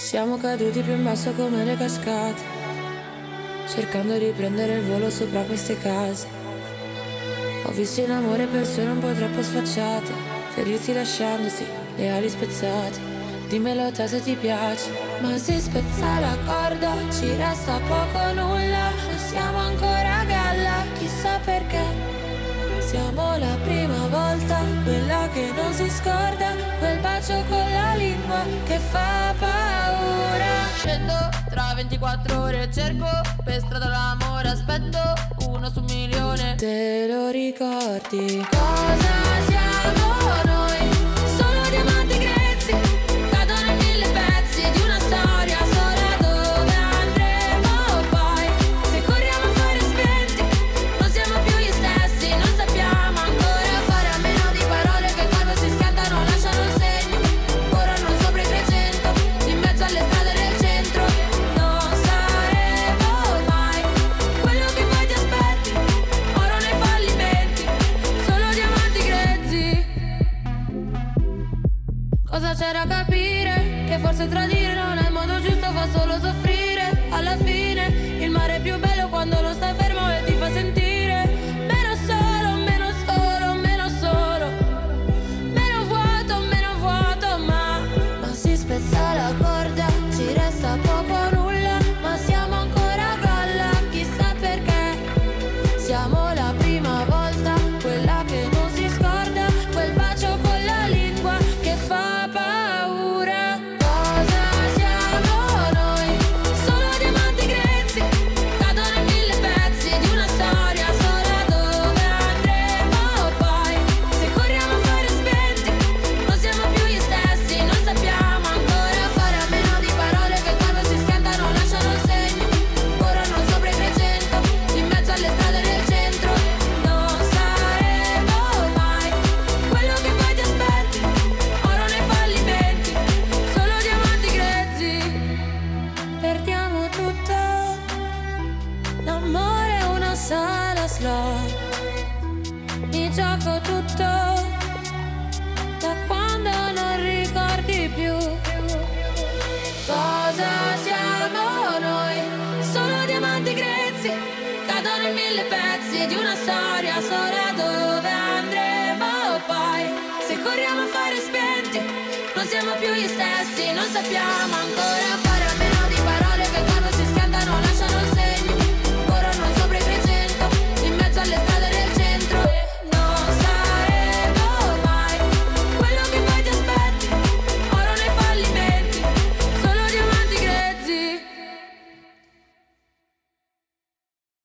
Siamo caduti più in basso come le cascate, cercando di prendere il volo sopra queste case. Ho visto in amore persone un po' troppo sfacciate, ferirsi lasciandosi le ali spezzate. Dimmelo te se ti piace. Ma si spezza la corda, ci resta poco o nulla, non siamo ancora a galla, chissà perché. Siamo la prima volta, quella che non si scorda, quel bacio con la lingua che fa paura. Scendo tra 24 ore, cerco per strada l'amore, aspetto 1 su 1.000.000. Te lo ricordi? Cosa siamo noi? Solo diamanti grezzi, cadono in 1000 pezzi di una storia sola. Dove andremo poi? Se corriamo a fare spenti, non siamo più gli stessi, non sappiamo ancora fare a meno di parole che quando si schiantano lasciano un segno. Corrono sopra i 300, in mezzo alle strade del centro. Non saremo mai quello che poi ti aspetti, oro nei fallimenti, solo diamanti grezzi. Cosa c'è da capire? Che forse tradire non è il modo giusto, fa solo soffrire. Alla fine il mare è più bello quando non sta fermo e ti fa sentire meno solo, meno solo, meno solo, meno vuoto, ma si spezza la corda, ci resta poco o nulla, ma siamo ancora a galla, chissà perché. Siamo la prima volta, quella che non si scorda, quel bacio con la lingua che fa paura. Cosa siamo noi? Solo diamanti grezzi, cadono in 1000 pezzi di una storia sola. Dove andremo poi? Se corriamo a fare spenti, non siamo più gli stessi, non sappiamo ancora fare a meno di parole che quando si schiantano lasciano un segno. Corrono sopra i 300, in mezzo alle strade del centro. Non saremo mai quello che poi ti aspetti, oro nei fallimenti, solo diamanti grezzi. Perdiamo tutto, l'amore è una sala slot, mi gioco tutto, da quando non ricordi più. Cosa siamo noi? Solo diamanti grezzi, cadono in 1000 pezzi di una storia sola. Dove andremo poi? Se corriamo a fare spenti, non siamo più gli stessi, non sappiamo ancora